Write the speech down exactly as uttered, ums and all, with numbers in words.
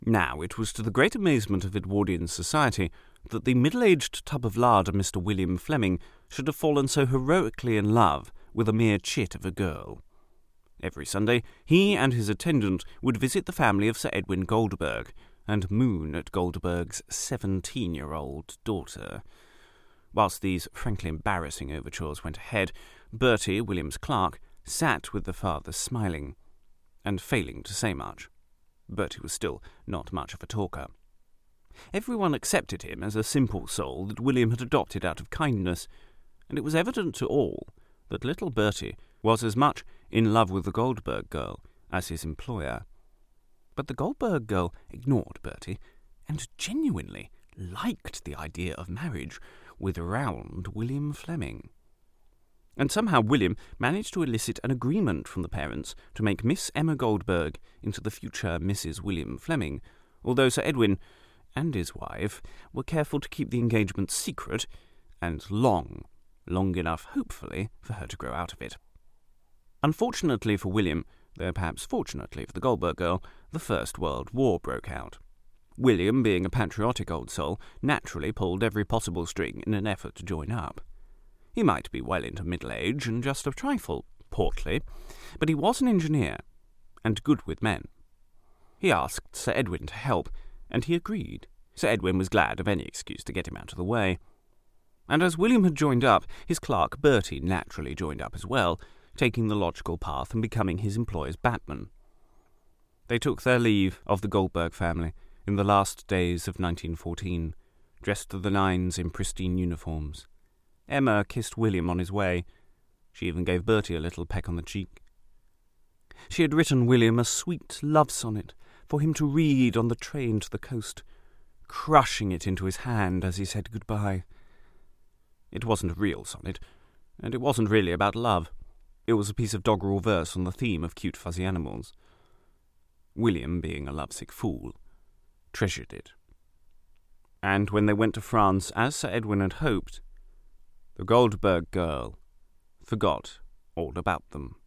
Now, it was to the great amazement of Edwardian society that the middle-aged tub of lard of Mister William Fleming should have fallen so heroically in love with a mere chit of a girl. Every Sunday he and his attendant would visit the family of Sir Edwin Goldberg, and moon at Goldberg's seventeen-year-old daughter. Whilst these frankly embarrassing overtures went ahead, Bertie, William's clerk, sat with the father smiling, and failing to say much. Bertie was still not much of a talker. Everyone accepted him as a simple soul that William had adopted out of kindness, and it was evident to all that little Bertie was as much in love with the Goldberg girl as his employer. But the Goldberg girl ignored Bertie, and genuinely liked the idea of marriage with round William Fleming. And somehow William managed to elicit an agreement from the parents to make Miss Emma Goldberg into the future Missus William Fleming, although Sir Edwin and his wife were careful to keep the engagement secret, and long, long enough, hopefully, for her to grow out of it. Unfortunately for William, though perhaps fortunately for the Goldberg girl, the First World War broke out. William, being a patriotic old soul, naturally pulled every possible string in an effort to join up. He might be well into middle age and just a trifle portly, but he was an engineer, and good with men. He asked Sir Edwin to help, and he agreed. Sir Edwin was glad of any excuse to get him out of the way. And as William had joined up, his clerk Bertie naturally joined up as well, taking the logical path and becoming his employer's batman. They took their leave of the Goldberg family in the last days of nineteen fourteen, dressed to the nines in pristine uniforms. Emma kissed William on his way. She even gave Bertie a little peck on the cheek. She had written William a sweet love sonnet for him to read on the train to the coast, crushing it into his hand as he said goodbye. It wasn't a real sonnet, and it wasn't really about love. It was a piece of doggerel verse on the theme of cute fuzzy animals. William, being a lovesick fool, treasured it. And when they went to France, as Sir Edwin had hoped, the Goldberg girl forgot all about them.